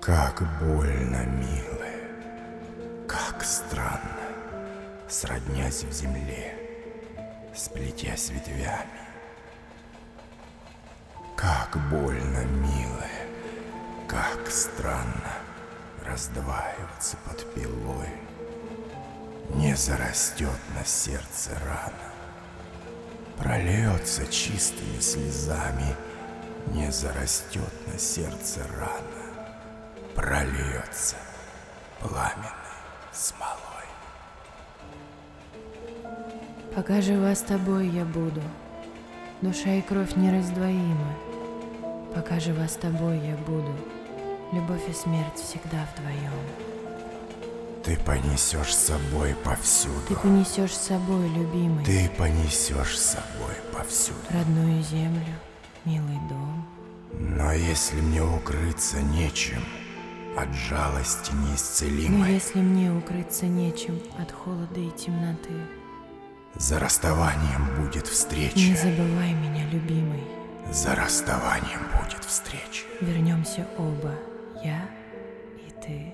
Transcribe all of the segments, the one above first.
Как больно, милая, как странно, сроднясь в земле, сплетясь ветвями. Как больно, милая, как странно раздваиваться под пилой. Не зарастет на сердце рана, прольется чистыми слезами. Не зарастет на сердце рана, прольется пламенной смолой. Пока жива с тобой я буду, душа и кровь нераздвоимы. Пока жива с тобой я буду, любовь и смерть всегда вдвоем. Ты понесешь с собой повсюду. Ты понесешь с собой, любимый, Ты понесешь с собой повсюду. родную землю, милый дом. Но если мне укрыться нечем от жалости Но неисцелимой, если мне укрыться нечем от холода и темноты, за расставанием будет не встреча. забывай меня, любимый. За расставанием будет встреча. Вернемся оба, я и ты.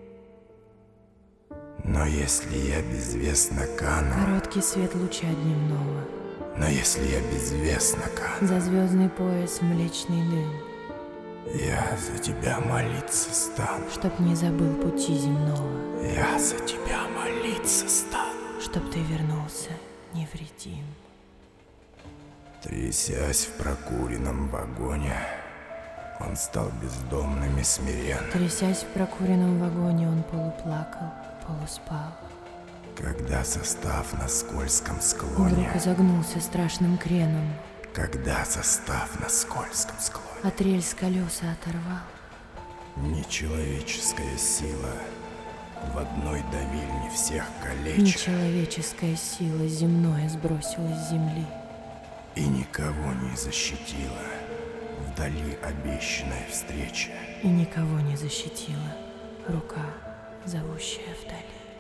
Но если я безвестно кану, Короткий свет луча дневного, но если я безвестно кану, за звездный пояс млечный дым, я за тебя молиться стану. чтоб не забыл пути земного, Я за тебя молиться стану. чтоб ты вернулся невредим. Трясясь в прокуренном вагоне, он стал бездомным и смирен. Трясясь в прокуренном вагоне, он полуплакал, полуспал. Когда состав на скользком И склоне, вдруг изогнулся страшным креном, когда состав на скользком склоне, от рельс колеса оторвал. нечеловеческая сила в одной давильне всех калечит, Нечеловеческая сила земное сбросила с земли, и никого не защитила вдали обещанная встреча. и никого не защитила рука, зовущая вдали.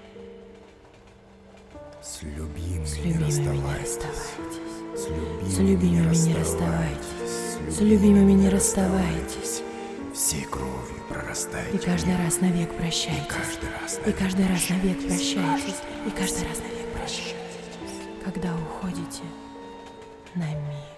С любимыми С не любимыми не расставайтесь, расставайтесь, с с любимыми не расставайтесь, с любимыми не расставайтесь, всей кровью прорастайте. и каждый раз навек И прощайтесь, каждый раз и каждый раз навек прощайтесь. прощайтесь, и каждый раз навек прощайтесь, когда уходите на миг.